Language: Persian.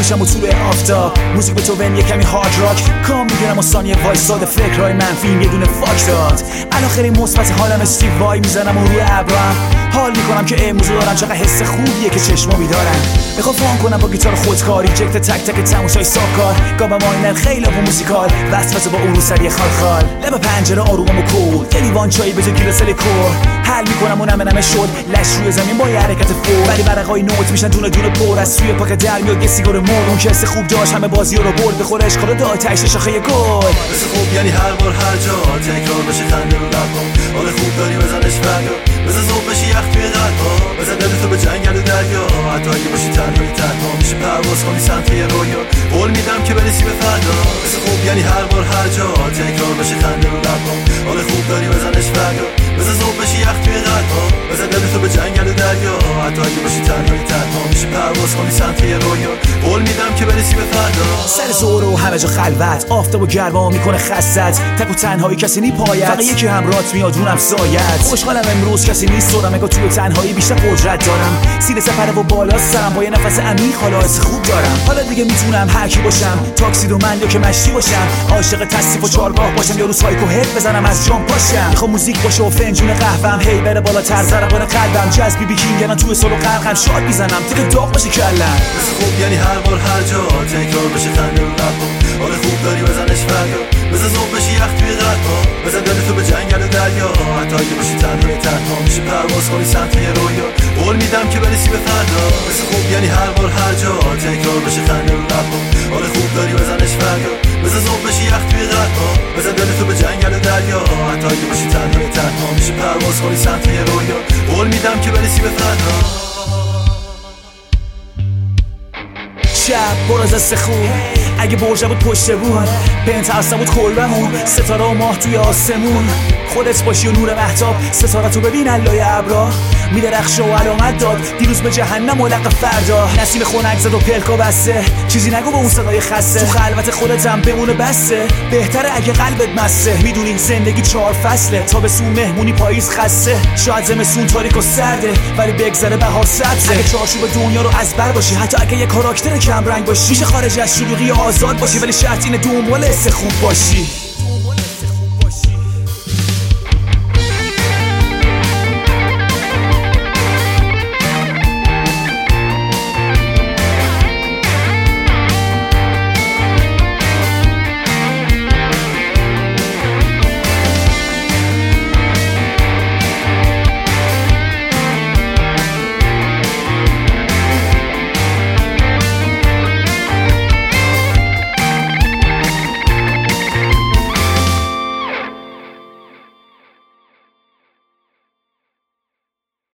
میشم و تو به آفتاب موزیک به تو بهم یه کمی هارد راک کام میگیرم و ثانیه وایساد فکرهای منفیم یه دونه فاک داد الان خیلی مثبت حالم استیو وای میزنم و روی ابرم حال میکنم که امروز دارم چقدر حس خوبیه که چشما بیدارن میخوام فان کنم با گیتار خودکاری جکت تک تک تماشای ساکار گام ماینر خیلی و موزیکال وسوسه با عروسری خالخال لب پنجره آرومم و کول یه لیوان چای به جای گیلاس لیکور حل میکنم و نمه شد لش روی زمین با یه حرکت فور ولی ورقای نوت میشن دونه دونه پر از سوی پاک در میاد یه سیگار مر اون کس خوب داشت همه بازی‌ها رو برد بخوره اشکال داد تهش شاخه گل مثل خوب یعنی هر بار هر جا تکرار بشه خنده رو لبام حال خوب داری بزنش فردا بزن ذوق بشی یخ توی قلبا بزن دلتو به جنگل و دریا حتی اگه باشی تنها میشه پرواز کنی سمت یه رویا قول میدم که برسی به فردا مثل خوب یعنی هر بار هر جا تکرار بشه خنده رو لبام حال خوب داری بزنش فردا بزن ذوق بشی یخ توی قلبا بزن دلتو به جنگل و دریا حتی اگه باشی تنها میشه پرواز کنی سمت یه رویا قول میدم که برسی به فردا سر زور و همه جا خلوت آفتاب و گرما میکنه خستت تک و تنهایی کسی نی پایت فقط یکی همراهت میاد اونم سایت خوشحالم امروز کسی نیست دورم اگه توی تنهایی بیشتر قدرت دارم سینه سپره و بالا سرم با یه نفس عمیق حالا حس خوب دارم حالا دیگه میتونم هر کی باشم تاکسی دو من یا که مشتی باشم عاشق تصیف و چارگاه باشم یا رو سایکو هد بزنم از جام پاشم میخوام موزیک باشه و فنجون قهوه‌ام هی بره بالاتر ضربان قلبم جاز بی بی کینگ توی سولو غرقم شاد میزنم دیگه داغ باشه کلم مثل خوب یعنی هر بار هر جا تکرار بشه خنده رو لبام حال خوب داری بزنش فردا بزن ذوق بشی یخ توی قلبا بزن دلتو به جنگل و دریا حتی اگه باشی تنها میشه پرواز کنی سمت یه رویا قول میدم که برسی به فردا مثل خوب یعنی هر بار هر جا تکرار بشه خنده رو لبام حال خوب داری بزنش فردا بزن ذوق بشی یخ توی قلبا بزن دلتو به جنگل و دریا حتی اگه باشی تنها میشه پرواز کنی سمت یه رویا قول میدم که برسی به فردا شب پر از دست خوب اگه برجه بود پشت بود پنت هسته بود کلبمون ستاره و ماه توی آسمون خودت باشی و نور مهتاب ستاره تو ببین علای ابرا میدرخشه و علامت داد دیروز به جهنم و لق فردا نسیم خنک زد و پلکا بسته چیزی نگو با اون صدای خسته تو خلوت خودتم بمونه بسته بهتره اگه قلبت مسته میدونی زندگی 4 فصله تابستون مهمونی پاییز خسته شاید زمستون تاریک و سرده ولی بگذره بهار سبزه اگه چارچوب دنیا رو از بر باشی حتی اگه یه کاراکتر کم رنگ باشی میشه خارج از شلوغی آزاد باشی ولی شرط اینه دنبال حس خوب باشی